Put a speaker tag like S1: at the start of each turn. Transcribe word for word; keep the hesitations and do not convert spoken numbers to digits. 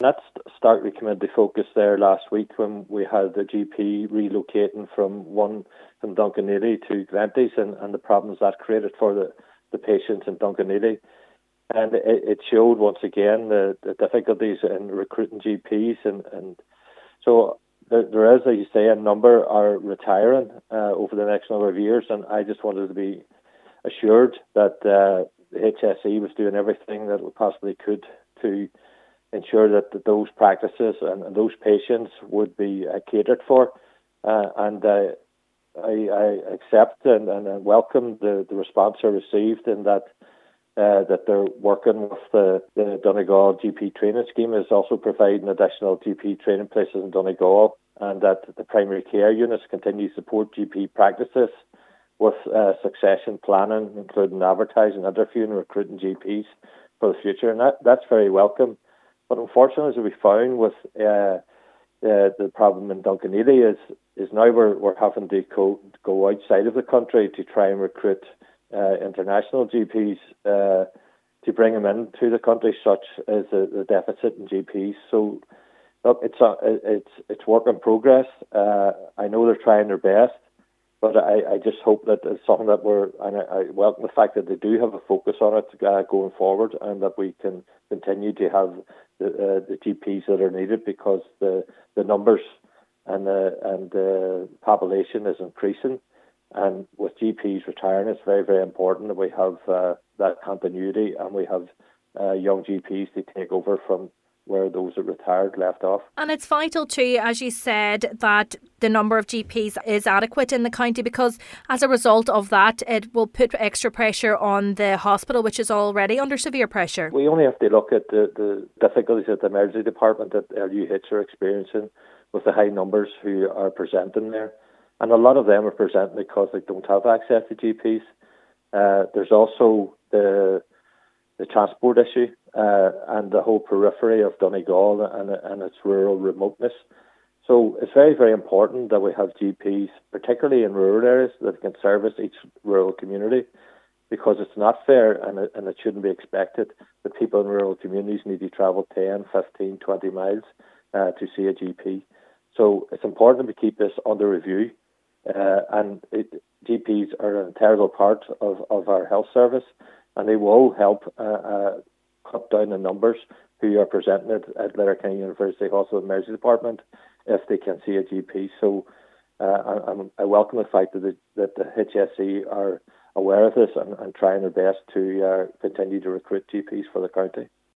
S1: That's starkly come into focus there last week when we had the G P relocating from one from Dunganilly to Glenties and, and the problems that created for the, the patients in Dunganilly. And it, it showed once again the, the difficulties in recruiting G Ps. And, and so there, there is, as you say, a number are retiring uh, over the next number of years. And I just wanted to be assured that uh, the H S E was doing everything that it possibly could to ensure that, that those practices and, and those patients would be uh, catered for. Uh, and uh, I, I accept and, and welcome the, the response I received in that uh, that they're working with the, the Donegal G P training scheme is also providing additional G P training places in Donegal, and that the primary care units continue to support G P practices with uh, succession planning, including advertising, interviewing, and recruiting G Ps for the future. And that, that's very welcome. But unfortunately, as we found with uh, uh, the problem in Dunganilly is is now we're, we're having to go, go outside of the country to try and recruit uh, international G Ps uh, to bring them into the country, such as the, the deficit in G Ps. So look, it's a, it's it's work in progress. Uh, I know they're trying their best, but I, I just hope that it's something that we're, and I, I welcome the fact that they do have a focus on it uh, going forward, and that we can continue to have the, uh, the G Ps that are needed, because the, the numbers and the and the population is increasing, and with G Ps retiring, it's very, very important that we have uh, that continuity, and we have uh, young G Ps to take over from where those that retired left off.
S2: And it's vital too, as you said, that the number of G Ps is adequate in the county, because as a result of that, it will put extra pressure on the hospital, which is already under severe pressure.
S1: We only have to look at the, the difficulties that the emergency department at L U H are experiencing with the high numbers who are presenting there. And a lot of them are presenting because they don't have access to G Ps. Uh, there's also the the transport issue uh, and the whole periphery of Donegal and, and its rural remoteness. So it's very, very important that we have G Ps, particularly in rural areas, that can service each rural community, because it's not fair and it, and it shouldn't be expected that people in rural communities need to travel ten, fifteen, twenty miles uh, to see a G P. So it's important to keep this under review, uh, and it, G Ps are an integral part of, of our health service, and they will help uh, uh, cut down the numbers who are presenting at, at Letterkenny University Hospital Emergency Department if they can see a G P. So uh, I, I welcome the fact that the, that the H S E are aware of this and, and trying their best to uh, continue to recruit G Ps for the county.